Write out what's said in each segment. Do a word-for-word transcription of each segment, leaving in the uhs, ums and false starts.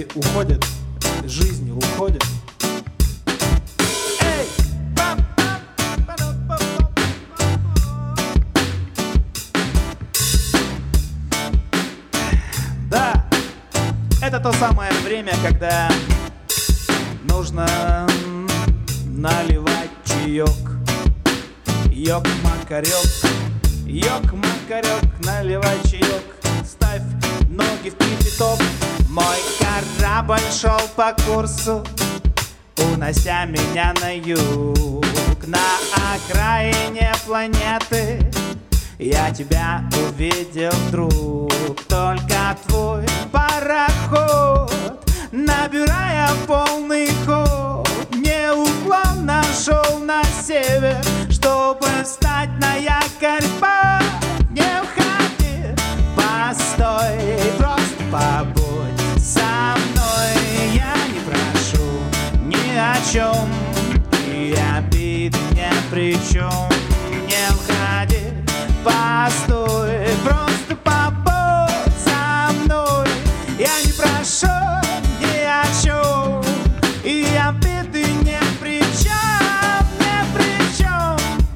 уходят, жизни уходят. Эй! Да, это то самое время, когда нужно наливать чаек. Йок-макарек, йок-макарек, наливай чаек. Ставь ноги в кипяток. Мой корабль шел по курсу, унося меня на юг. На окраине планеты я тебя увидел, друг. Только твой пароход, набирая полный ход, неуклонно шел на север, чтобы встать на якорь. Не уходи, постой, просто побудь со мной. Я не прошу ни о чем, и обиды ни при чем. Не уходи, постой, просто побудь со мной. Я не прошу ни о чем, и обиды ни при чем, ни при чем.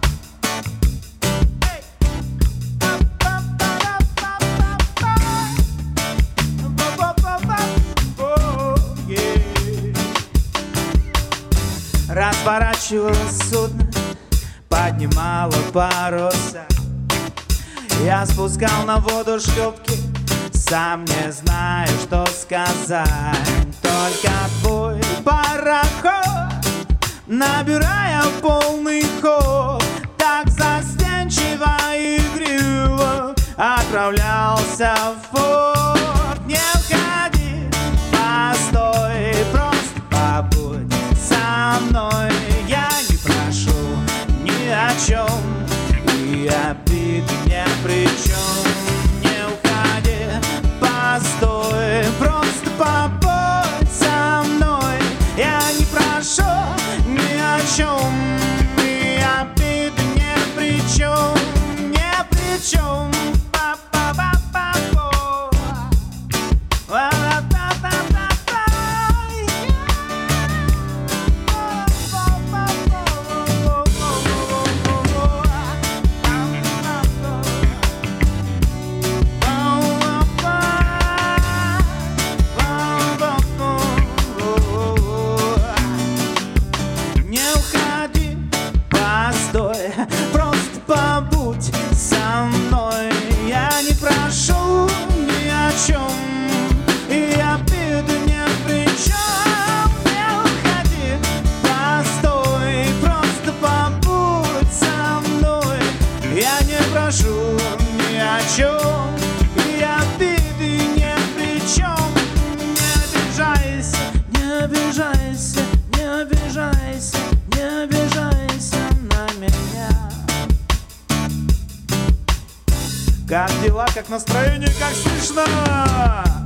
Разворачивалось судно, поднимало паруса. Я спускал на воду шлюпки, сам не знаю, что сказать. Только твой пароход, набирая полный ход, так застенчиво и игриво отправлялся в порт. Не уходи, постой, просто побудь со мной. Я не прошу ни о чем, и обиды ни при чем. Не уходи, постой, просто побудь со мной. Я не прошу ни о чем, и обиды ни при чем, ни при чем. Просто побудь со мной. Я не прошу ни о чем, и обиды ни при чем. Не уходи, постой, просто побудь со мной. Я не прошу ни о чем, и обиды ни при чем. Не обижайся, не обижайся, не обижайся, не обижайся на меня. Как дела, как настроение, как слышно?